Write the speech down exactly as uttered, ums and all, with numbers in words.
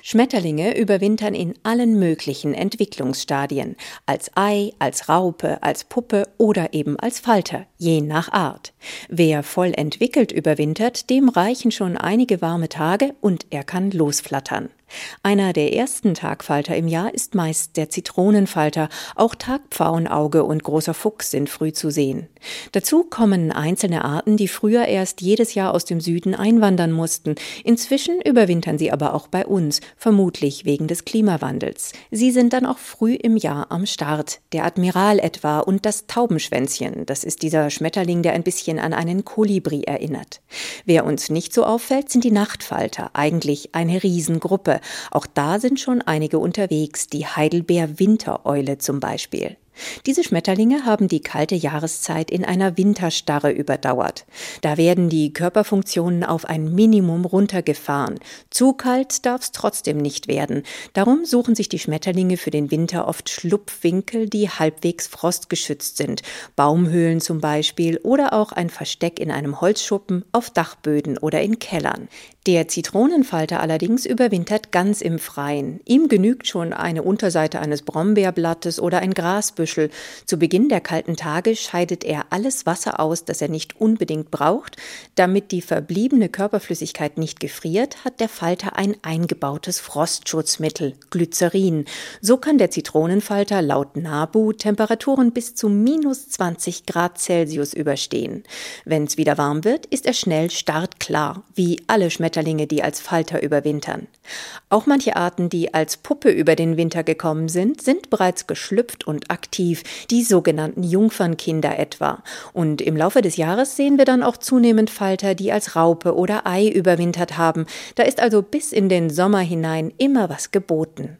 Schmetterlinge überwintern in allen möglichen Entwicklungsstadien, als Ei, als Raupe, als Puppe oder eben als Falter, je nach Art. Wer voll entwickelt überwintert, dem reichen schon einige warme Tage und er kann losflattern. Einer der ersten Tagfalter im Jahr ist meist der Zitronenfalter, auch Tagpfauenauge und großer Fuchs sind früh zu sehen. Dazu kommen einzelne Arten, die früher erst jedes Jahr aus dem Süden einwandern mussten. Inzwischen überwintern sie aber auch bei uns, vermutlich wegen des Klimawandels. Sie sind dann auch früh im Jahr am Start, der Admiral etwa und das Taubenschwänzchen, das ist dieser Schmetterling, der ein bisschen an einen Kolibri erinnert. Wer uns nicht so auffällt, sind die Nachtfalter, eigentlich eine Riesengruppe. Auch da sind schon einige unterwegs, die Heidelbeer-Wintereule zum Beispiel. Diese Schmetterlinge haben die kalte Jahreszeit in einer Winterstarre überdauert. Da werden die Körperfunktionen auf ein Minimum runtergefahren. Zu kalt darf es trotzdem nicht werden. Darum suchen sich die Schmetterlinge für den Winter oft Schlupfwinkel, die halbwegs frostgeschützt sind. Baumhöhlen zum Beispiel oder auch ein Versteck in einem Holzschuppen, auf Dachböden oder in Kellern. Der Zitronenfalter allerdings überwintert ganz im Freien. Ihm genügt schon eine Unterseite eines Brombeerblattes oder ein Grasbüschel. Zu Beginn der kalten Tage scheidet er alles Wasser aus, das er nicht unbedingt braucht. Damit die verbliebene Körperflüssigkeit nicht gefriert, hat der Falter ein eingebautes Frostschutzmittel, Glycerin. So kann der Zitronenfalter laut NABU Temperaturen bis zu minus zwanzig Grad Celsius überstehen. Wenn es wieder warm wird, ist er schnell startklar, wie alle Schmetterlinge, die als Falter überwintern. Auch manche Arten, die als Puppe über den Winter gekommen sind, sind bereits geschlüpft und aktiv, die sogenannten Jungfernkinder etwa. Und im Laufe des Jahres sehen wir dann auch zunehmend Falter, die als Raupe oder Ei überwintert haben. Da ist also bis in den Sommer hinein immer was geboten.